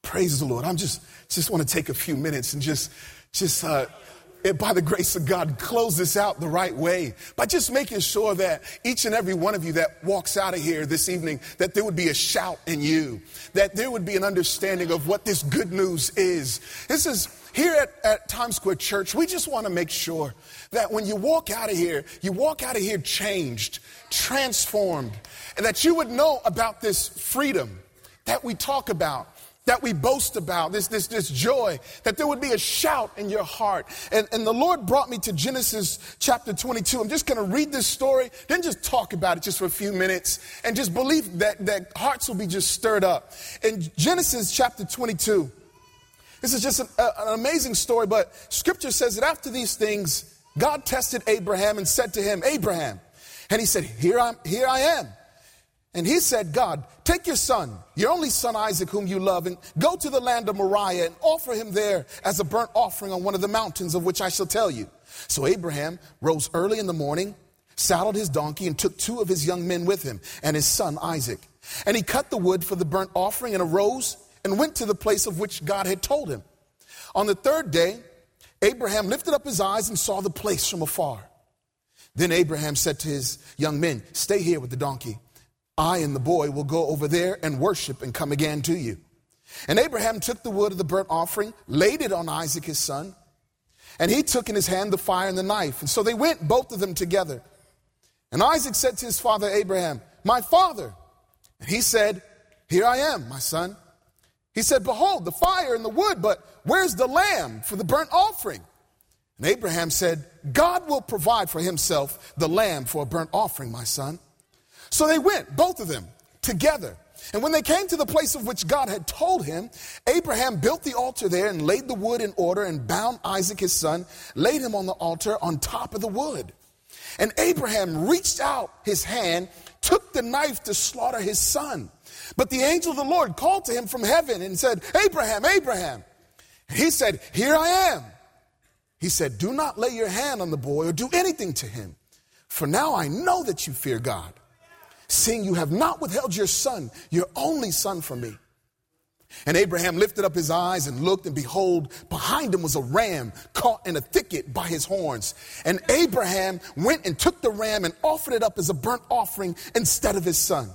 Praise the Lord. I'm just want to take a few minutes and just by the grace of God, close this out the right way by just making sure that each and every one of you that walks out of here this evening, that there would be a shout in you, that there would be an understanding of what this good news is. This is here at Times Square Church. We just want to make sure that when you walk out of here changed, transformed, and that you would know about this freedom that we talk about, that we boast about, this joy, that there would be a shout in your heart. And the Lord brought me to Genesis chapter 22. I'm just going to read this story, then just talk about it just for a few minutes, and just believe that hearts will be just stirred up. In Genesis chapter 22, this is just an amazing story, but Scripture says that after these things, God tested Abraham and said to him, Abraham, and he said, here I am. And he said, God, take your son, your only son Isaac, whom you love, and go to the land of Moriah and offer him there as a burnt offering on one of the mountains of which I shall tell you. So Abraham rose early in the morning, saddled his donkey, and took 2 of his young men with him and his son Isaac. And he cut the wood for the burnt offering and arose and went to the place of which God had told him. On the 3rd day, Abraham lifted up his eyes and saw the place from afar. Then Abraham said to his young men, stay here with the donkey. I and the boy will go over there and worship and come again to you. And Abraham took the wood of the burnt offering, laid it on Isaac his son, and he took in his hand the fire and the knife. And so they went, both of them together. And Isaac said to his father Abraham, my father. And he said, here I am, my son. He said, behold, the fire and the wood, but where's the lamb for the burnt offering? And Abraham said, God will provide for himself the lamb for a burnt offering, my son. So they went, both of them, together. And when they came to the place of which God had told him, Abraham built the altar there and laid the wood in order and bound Isaac his son, laid him on the altar on top of the wood. And Abraham reached out his hand, took the knife to slaughter his son. But the angel of the Lord called to him from heaven and said, Abraham, Abraham. And he said, here I am. He said, do not lay your hand on the boy or do anything to him. For now I know that you fear God, seeing you have not withheld your son, your only son, from me. And Abraham lifted up his eyes and looked, and behold, behind him was a ram caught in a thicket by his horns. And Abraham went and took the ram and offered it up as a burnt offering instead of his son.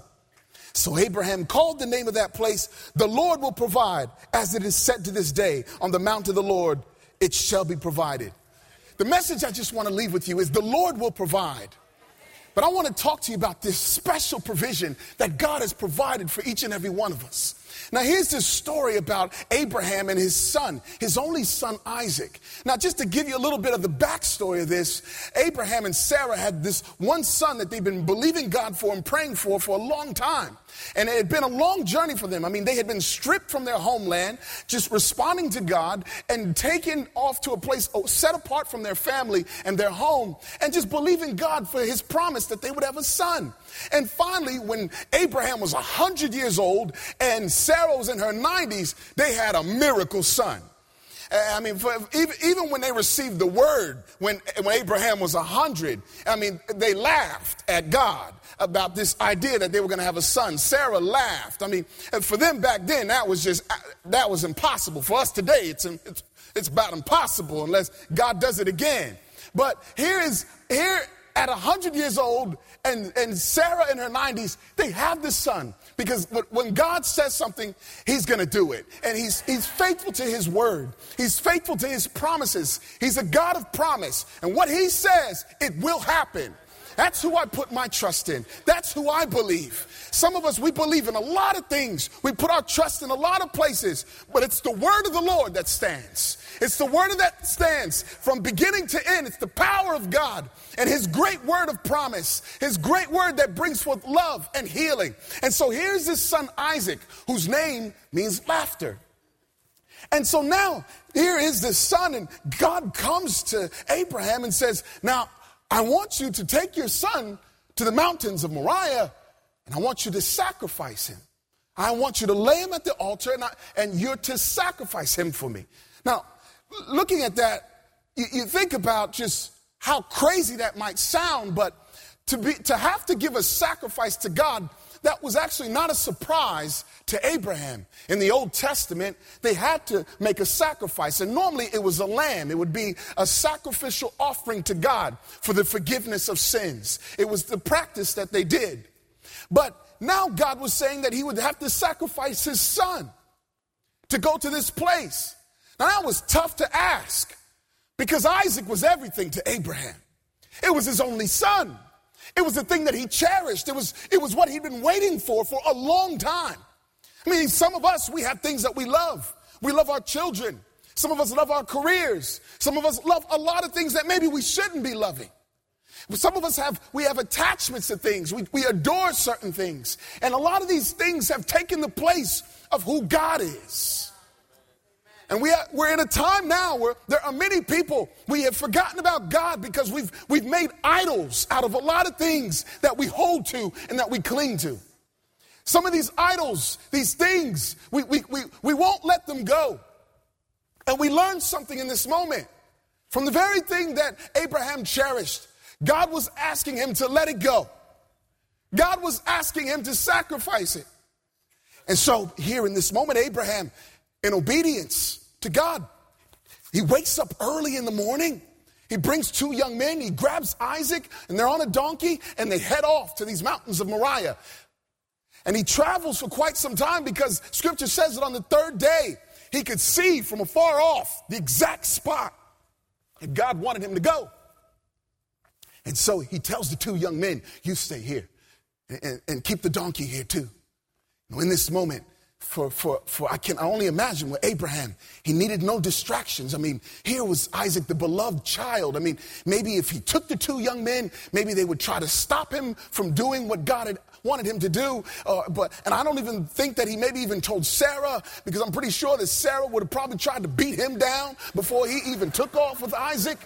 So Abraham called the name of that place, the Lord will provide, as it is said to this day, on the mount of the Lord it shall be provided. The message I just want to leave with you is the Lord will provide. But I want to talk to you about this special provision that God has provided for each and every one of us. Now, here's this story about Abraham and his son, his only son, Isaac. Now, just to give you a little bit of the backstory of this, Abraham and Sarah had this one son that they've been believing God for and praying for a long time. And it had been a long journey for them. I mean, they had been stripped from their homeland, just responding to God and taken off to a place set apart from their family and their home, and just believing God for his promise that they would have a son. And finally, when Abraham was 100 years old and Sarah was in her 90s, they had a miracle son. I mean, even when they received the word, when Abraham was 100, I mean, they laughed at God about this idea that they were going to have a son. Sarah laughed. I mean, for them back then, that was impossible. For us today, it's about impossible unless God does it again. But here at 100 years old and Sarah in her 90s, they have this son. Because when God says something, he's going to do it. And he's faithful to his word. He's faithful to his promises. He's a God of promise. And what he says, it will happen. That's who I put my trust in. That's who I believe. Some of us, we believe in a lot of things. We put our trust in a lot of places. But it's the word of the Lord that stands. It's the word that stands from beginning to end. It's the power of God and his great word of promise. His great word that brings forth love and healing. And so here's his son Isaac, whose name means laughter. And so now here is this son, and God comes to Abraham and says, now, I want you to take your son to the mountains of Moriah, and I want you to sacrifice him. I want you to lay him at the altar, and you're to sacrifice him for me. Now, looking at that, you think about just how crazy that might sound, but to have to give a sacrifice to God, that was actually not a surprise to Abraham. In the Old Testament, they had to make a sacrifice, and normally it was a lamb. It would be a sacrificial offering to God for the forgiveness of sins. It was the practice that they did. But now God was saying that he would have to sacrifice his son to go to this place. Now that was tough to ask because Isaac was everything to Abraham. It was his only son. It was the thing that he cherished. It was what he'd been waiting for a long time. I mean, some of us, we have things that we love. We love our children. Some of us love our careers. Some of us love a lot of things that maybe we shouldn't be loving. Some of us have attachments to things. We adore certain things. And a lot of these things have taken the place of who God is. And we're in a time now where there are many people, we have forgotten about God because we've made idols out of a lot of things that we hold to and that we cling to. Some of these idols, these things, we won't let them go. And we learned something in this moment. From the very thing that Abraham cherished, God was asking him to let it go. God was asking him to sacrifice it. And so here in this moment, Abraham, in obedience to God, he wakes up early in the morning. He brings two young men. He grabs Isaac, and they're on a donkey, and they head off to these mountains of Moriah. And he travels for quite some time because Scripture says that on the third day, he could see from afar off the exact spot that God wanted him to go. And so he tells the two young men, you stay here and keep the donkey here too. In this moment, I can only imagine with Abraham, he needed no distractions. I mean, here was Isaac, the beloved child. I mean, maybe if he took the two young men, maybe they would try to stop him from doing what God had wanted him to do. And I don't even think that he maybe even told Sarah, because I'm pretty sure that Sarah would have probably tried to beat him down before he even took off with Isaac.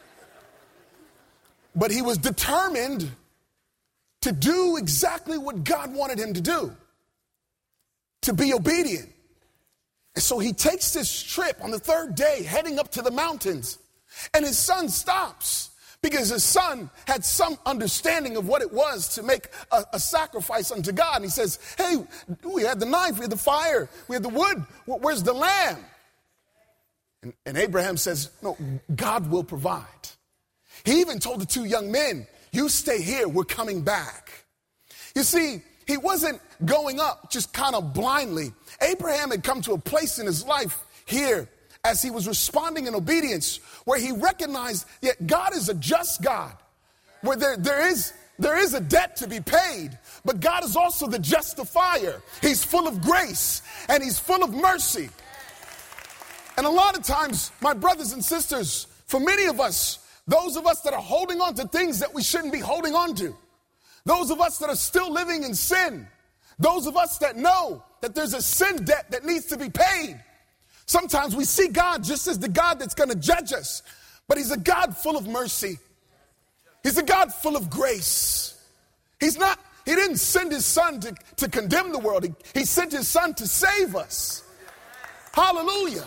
But he was determined to do exactly what God wanted him to do, to be obedient. And so he takes this trip on the third day, heading up to the mountains. And his son stops because his son had some understanding of what it was to make a sacrifice unto God. And he says, hey, we had the knife, we had the fire, we had the wood. Where's the lamb? And Abraham says, no, God will provide. He even told the two young men, you stay here, we're coming back. You see, he wasn't going up just kind of blindly. Abraham had come to a place in his life here as he was responding in obedience where he recognized that God is a just God, where there is a debt to be paid, but God is also the justifier. He's full of grace and he's full of mercy. And a lot of times, my brothers and sisters, for many of us, those of us that are holding on to things that we shouldn't be holding on to, those of us that are still living in sin, those of us that know that there's a sin debt that needs to be paid, sometimes we see God just as the God that's going to judge us, but he's a God full of mercy. He's a God full of grace. He didn't send his son to condemn the world. He sent his son to save us. Hallelujah.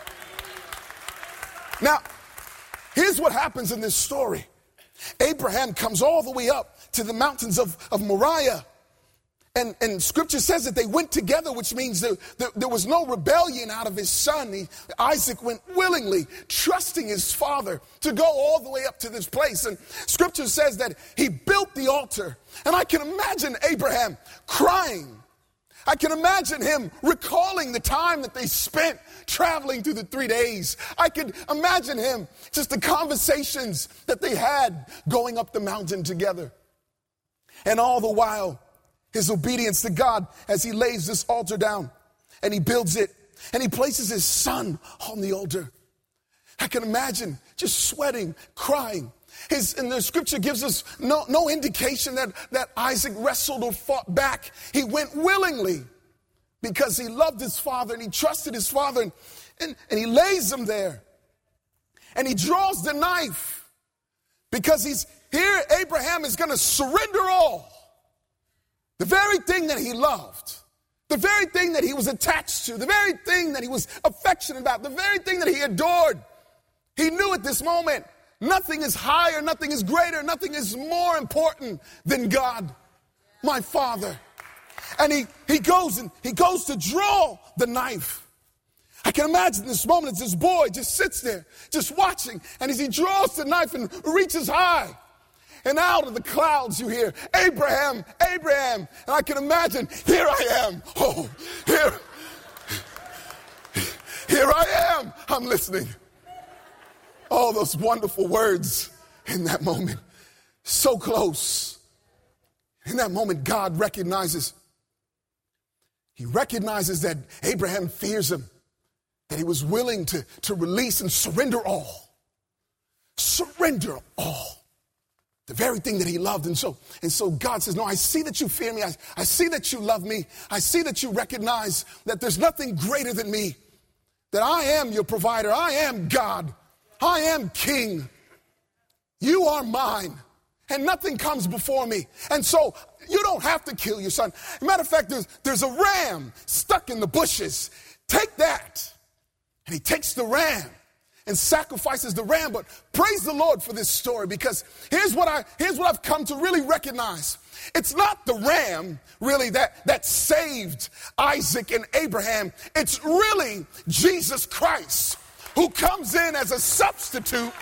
Now, here's what happens in this story. Abraham comes all the way up to the mountains of Moriah. And Scripture says that they went together, which means there was no rebellion out of his son. Isaac went willingly, trusting his father to go all the way up to this place. And Scripture says that he built the altar. And I can imagine Abraham crying. I can imagine him recalling the time that they spent traveling through the 3 days. I could imagine him, just the conversations that they had going up the mountain together. And all the while, his obedience to God as he lays this altar down and he builds it and he places his son on the altar. I can imagine just sweating, crying. And the Scripture gives us no indication that Isaac wrestled or fought back. He went willingly because he loved his father and he trusted his father. And he lays him there. And he draws the knife because here Abraham is going to surrender all. The very thing that he loved, the very thing that he was attached to, the very thing that he was affectionate about, the very thing that he adored. He knew at this moment, nothing is higher, nothing is greater, nothing is more important than God, my Father. And he goes to draw the knife. I can imagine this moment as this boy just sits there, just watching. And as he draws the knife and reaches high, and out of the clouds you hear, Abraham, Abraham. And I can imagine, here I am. Oh, here I am. I'm listening. All those wonderful words in that moment. So close. In that moment, God recognizes. He recognizes that Abraham fears him. That he was willing to release and surrender all. Surrender all. The very thing that he loved. And so God says, no, I see that you fear me. I see that you love me. I see that you recognize that there's nothing greater than me. That I am your provider. I am God. I am king. You are mine. And nothing comes before me. And so you don't have to kill your son. As a matter of fact, there's a ram stuck in the bushes. Take that. And he takes the ram and sacrifices the ram. But praise the Lord for this story, because here's what I've come to really recognize. It's not the ram really that saved Isaac and Abraham. It's really Jesus Christ who comes in as a substitute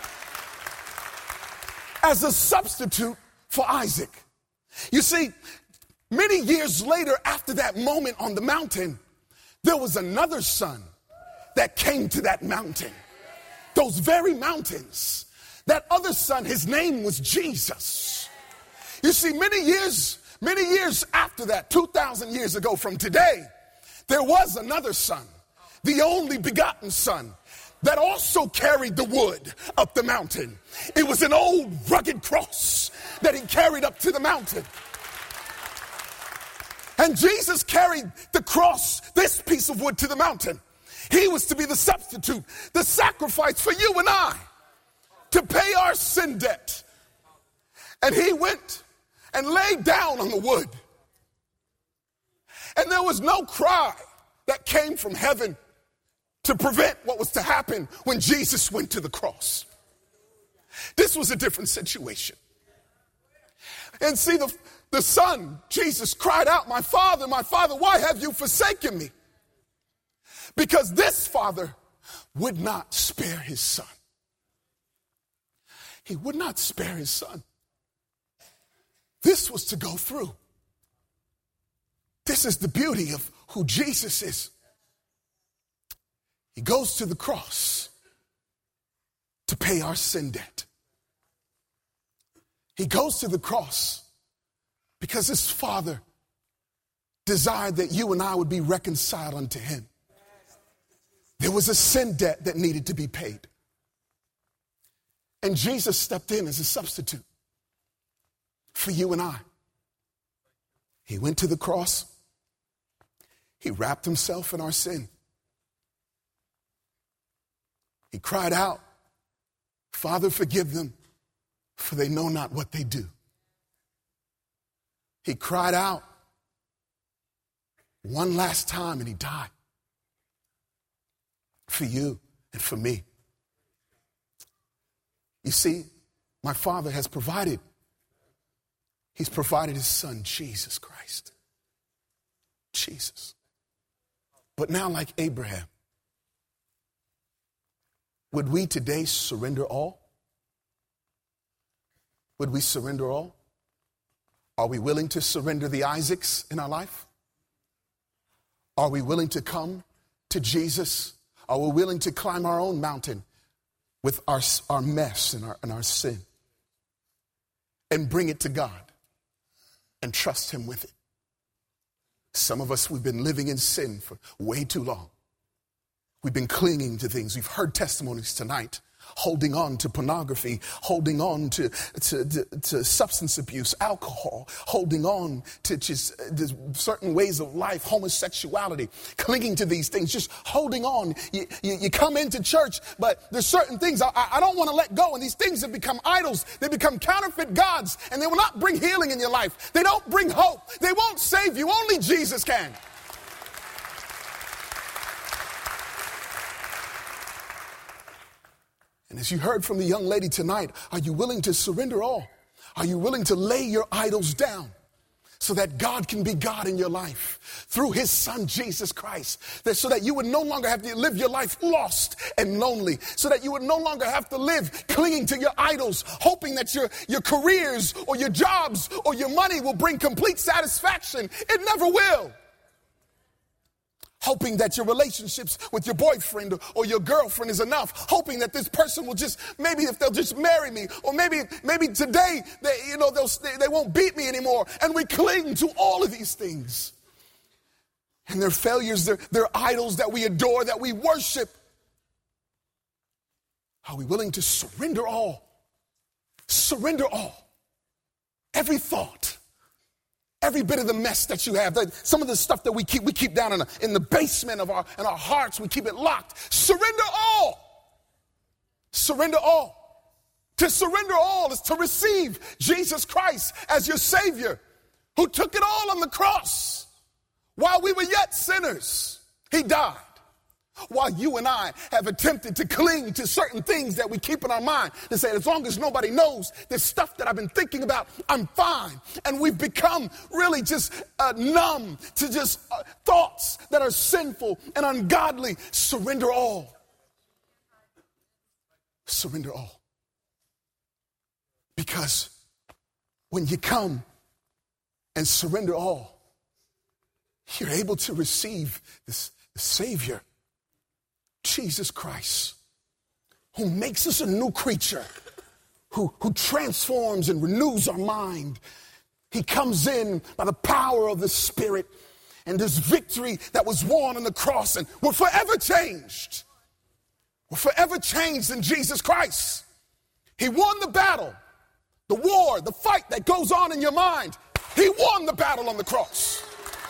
for Isaac. You see, many years later, after that moment on the mountain, there was another son that came to that mountain. Those very mountains. That other son, his name was Jesus. You see, many years after that, 2,000 years ago from today, there was another son, the only begotten son, that also carried the wood up the mountain. It was an old rugged cross that he carried up to the mountain. And Jesus carried the cross, this piece of wood, to the mountain. He was to be the substitute, the sacrifice for you and I, to pay our sin debt. And he went and laid down on the wood. And there was no cry that came from heaven to prevent what was to happen when Jesus went to the cross. This was a different situation. And see, the son, Jesus, cried out, my father, why have you forsaken me? Because this father would not spare his son. He would not spare his son. This was to go through. This is the beauty of who Jesus is. He goes to the cross to pay our sin debt. He goes to the cross because his father desired that you and I would be reconciled unto him. There was a sin debt that needed to be paid. And Jesus stepped in as a substitute for you and I. He went to the cross. He wrapped himself in our sin. He cried out, Father, forgive them, for they know not what they do. He cried out one last time and he died. For you and for me. You see, my Father has provided. He's provided his son, Jesus Christ. Jesus. But now, like Abraham, would we today surrender all? Would we surrender all? Are we willing to surrender the Isaacs in our life? Are we willing to come to Jesus? Are we willing to climb our own mountain with our mess and our sin and bring it to God and trust him with it? Some of us, we've been living in sin for way too long. We've been clinging to things. We've heard testimonies tonight, holding on to pornography, holding on to substance abuse, alcohol, holding on to just certain ways of life, homosexuality, clinging to these things, just holding on. You come into church, but there's certain things I don't want to let go. And these things have become idols. They become counterfeit gods, and they will not bring healing in your life. They don't bring hope. They won't save you. Only Jesus can. And as you heard from the young lady tonight, are you willing to surrender all? Are you willing to lay your idols down? so that God can be God in your life through his son, Jesus Christ, so that you would no longer have to live your life lost and lonely, so that you would no longer have to live clinging to your idols, hoping that your careers or your jobs or your money will bring complete satisfaction. It never will. Hoping that your relationships with your boyfriend or your girlfriend is enough. Hoping that this person will just, maybe if they'll just marry me, or maybe today they won't beat me anymore. And we cling to all of these things. And their failures, they're idols that we adore, that we worship. Are we willing to surrender all? Surrender all. Every thought. Every bit of the mess that you have, some of the stuff that we keep down in the basement of our hearts, we keep it locked. Surrender all. Surrender all. To surrender all is to receive Jesus Christ as your Savior, who took it all on the cross. While we were yet sinners, he died. While you and I have attempted to cling to certain things that we keep in our mind, to say, as long as nobody knows this stuff that I've been thinking about, I'm fine. And we've become really just numb to just thoughts that are sinful and ungodly. Surrender all. Surrender all. Because when you come and surrender all, you're able to receive this Savior, Jesus Christ, who makes us a new creature, who transforms and renews our mind. He comes in by the power of the Spirit, and this victory that was won on the cross, and we're forever changed. We're forever changed in Jesus Christ. He won the battle, the war, the fight that goes on in your mind. He won the battle on the cross.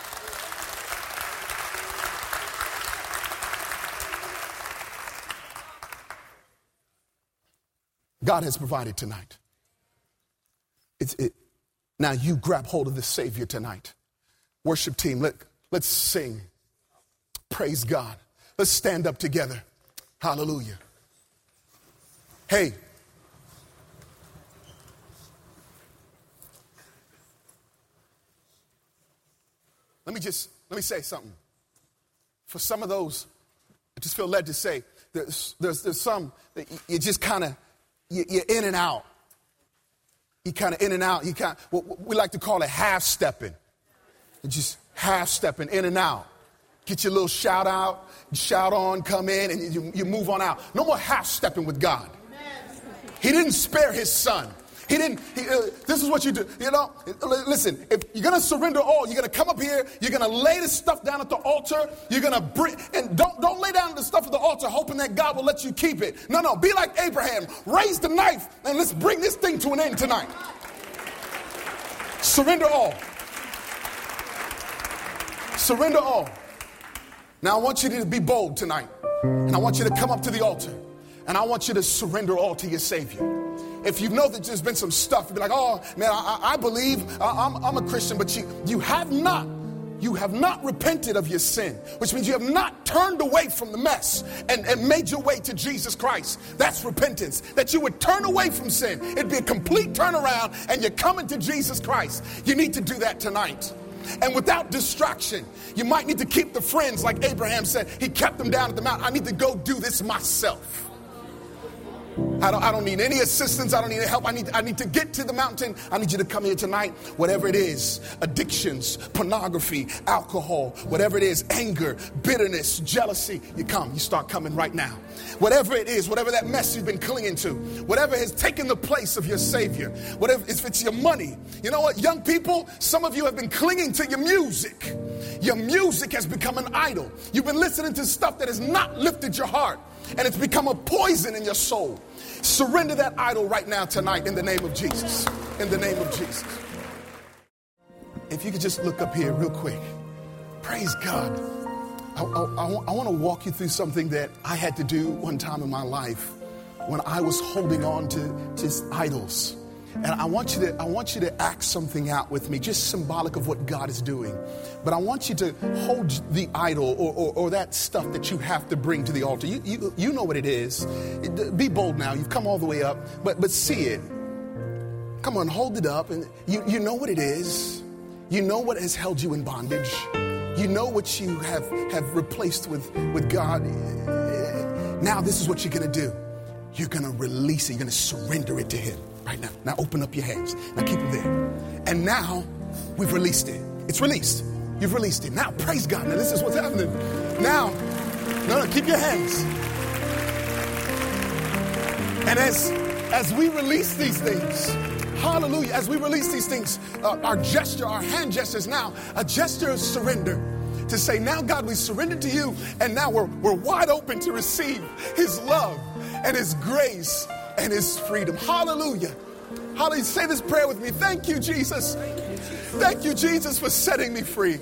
God has provided tonight. Now you grab hold of this Savior tonight. Worship team, let's sing. Praise God. Let's stand up together. Hallelujah. Hey. Let me say something. For some of those, I just feel led to say, there's some that you just kind of, you're in and out. You kind of in and out. You kind of, what we like to call it half-stepping. You're just half-stepping in and out. Get your little shout out, shout on, come in, and you move on out. No more half-stepping with God. He didn't spare his son. This is what you do. Listen, if you're going to surrender all, you're going to come up here, you're going to lay this stuff down at the altar, you're going to bring, and don't lay down the stuff at the altar hoping that God will let you keep it. No, be like Abraham. Raise the knife and let's bring this thing to an end tonight. Surrender all. Surrender all. Now I want you to be bold tonight, and I want you to come up to the altar, and I want you to surrender all to your Savior. If you know that there's been some stuff, you'll be like, oh, man, I believe I'm a Christian, but you have not repented of your sin, which means you have not turned away from the mess and made your way to Jesus Christ. That's repentance, that you would turn away from sin. It'd be a complete turnaround, and you're coming to Jesus Christ. You need to do that tonight. And without distraction, you might need to keep the friends, like Abraham said. He kept them down at the mountain. I need to go do this myself. I don't need any assistance. I don't need any help. I need to get to the mountain. I need you to come here tonight. Whatever it is, addictions, pornography, alcohol, whatever it is, anger, bitterness, jealousy, you start coming right now. Whatever it is, whatever that mess you've been clinging to, whatever has taken the place of your Savior, whatever, if it's your money. You know what, young people, some of you have been clinging to your music. Your music has become an idol. You've been listening to stuff that has not lifted your heart, and it's become a poison in your soul. Surrender that idol right now tonight in the name of Jesus. In the name of Jesus. If you could just look up here real quick. Praise God. I want to walk you through something that I had to do one time in my life when I was holding on to just idols. And I want you to act something out with me, just symbolic of what God is doing. But I want you to hold the idol or that stuff that you have to bring to the altar. You know what it is. Be bold now. You've come all the way up, but see it. Come on, hold it up. And you know what it is. You know what has held you in bondage. You know what you have replaced with God. Now this is what you're going to do. You're going to release it. You're going to surrender it to him right now. Now open up your hands. Now keep them there. And now we've released it. It's released. You've released it. Now praise God. Now this is what's happening. Now, no, keep your hands. And as we release these things, hallelujah, as we release these things, our gesture, our hand gestures now, a gesture of surrender. To say, now God, we surrender to you, and now we're wide open to receive his love and his grace and his freedom. Hallelujah. Hallelujah. Say this prayer with me. Thank you, Jesus. Thank you, Jesus, for setting me free.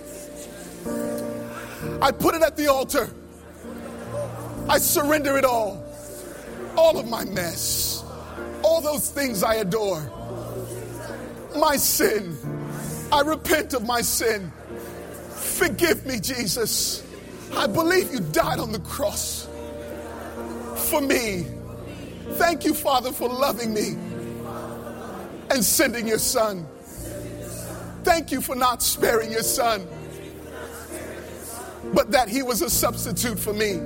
I put it at the altar. I surrender it all. All of my mess. All those things I adore. My sin. I repent of my sin. Forgive me, Jesus. I believe you died on the cross for me. Thank you, Father, for loving me and sending your son. Thank you for not sparing your son, but that he was a substitute for me.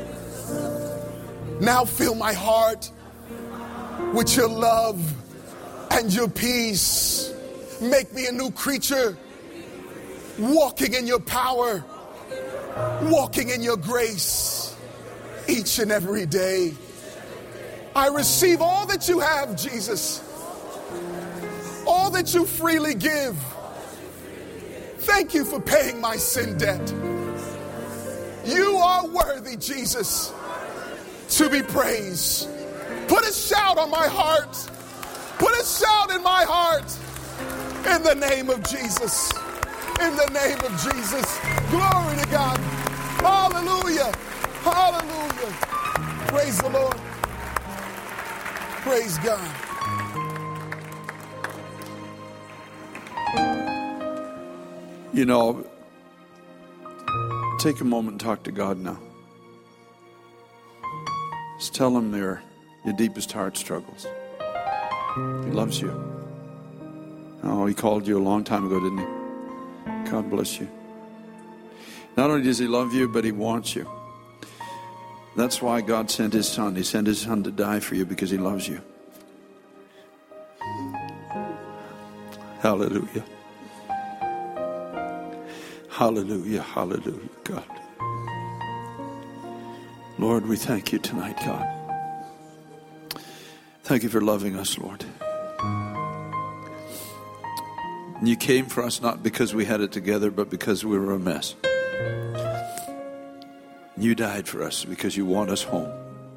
Now fill my heart with your love and your peace. Make me a new creature, walking in your power, walking in your grace each and every day. I receive all that you have, Jesus. All that you freely give. Thank you for paying my sin debt. You are worthy, Jesus, to be praised. Put a shout on my heart. Put a shout in my heart. In the name of Jesus. In the name of Jesus. Glory to God. Hallelujah. Hallelujah. Praise the Lord. Praise God. You know, take a moment and talk to God now. Just tell him your deepest heart struggles. He loves you. Oh, he called you a long time ago, didn't he? God bless you. Not only does he love you, but he wants you. That's why God sent his son. He sent his son to die for you because he loves you. Hallelujah. Hallelujah. Hallelujah, God. Lord, we thank you tonight, God. Thank you for loving us, Lord. And you came for us not because we had it together, but because we were a mess. You died for us because you want us home.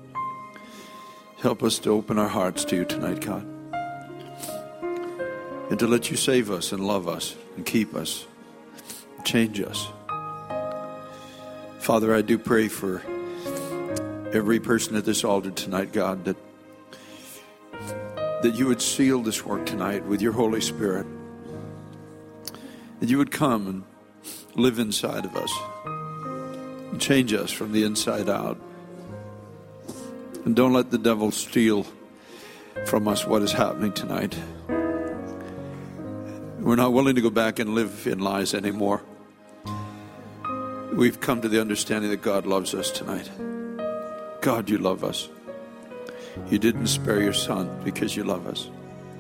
Help us to open our hearts to you tonight, God. And to let you save us and love us and keep us, change us. Father, I do pray for every person at this altar tonight, God, that you would seal this work tonight with your Holy Spirit. That you would come and live inside of us and change us from the inside out. And don't let the devil steal from us what is happening tonight. We're not willing to go back and live in lies anymore. We've come to the understanding that God loves us tonight. God, you love us. You didn't spare your son because you love us.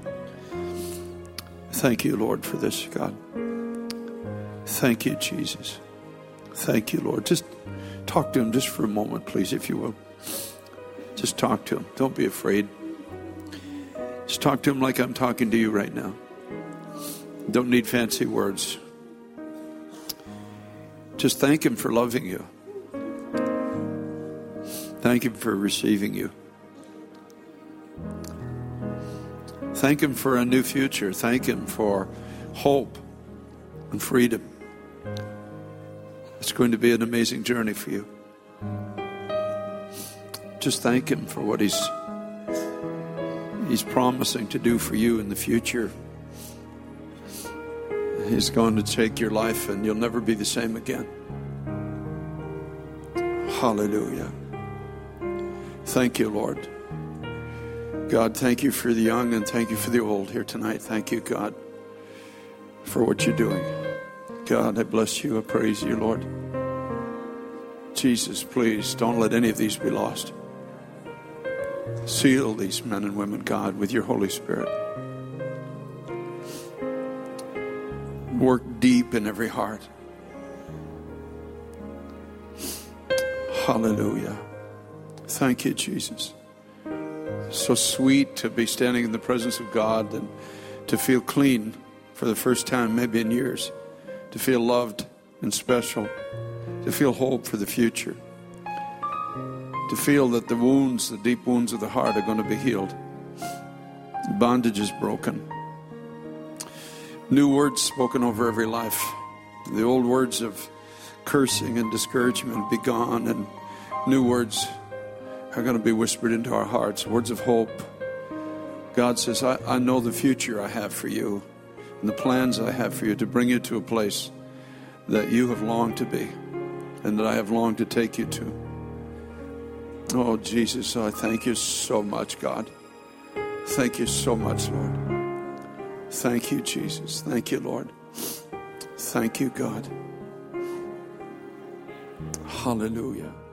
Thank you, Lord, for this, God. Thank you, Jesus. Thank you, Lord. Just talk to him just for a moment, please, if you will. Just talk to him. Don't be afraid. Just talk to him like I'm talking to you right now. Don't need fancy words. Just thank him for loving you. Thank him for receiving you. Thank him for a new future. Thank him for hope and freedom. It's going to be an amazing journey for you. Just thank him for what he's promising to do for you in the future. He's going to take your life and you'll never be the same again. Hallelujah. Thank you, Lord. God, thank you for the young and thank you for the old here tonight. Thank you, God, for what you're doing. God, I bless you. I praise you, Lord. Jesus, please don't let any of these be lost. Seal these men and women, God, with your Holy Spirit. Work deep in every heart. Hallelujah. Thank you, Jesus. So sweet to be standing in the presence of God and to feel clean for the first time, maybe in years. To feel loved and special. To feel hope for the future. To feel that the wounds, the deep wounds of the heart are going to be healed. The bondage is broken. New words spoken over every life. The old words of cursing and discouragement be gone, and new words are going to be whispered into our hearts. Words of hope. God says, I know the future I have for you and the plans I have for you to bring you to a place that you have longed to be and that I have longed to take you to. Oh, Jesus, I thank you so much, God. Thank you so much, Lord. Thank you, Jesus. Thank you, Lord. Thank you, God. Hallelujah.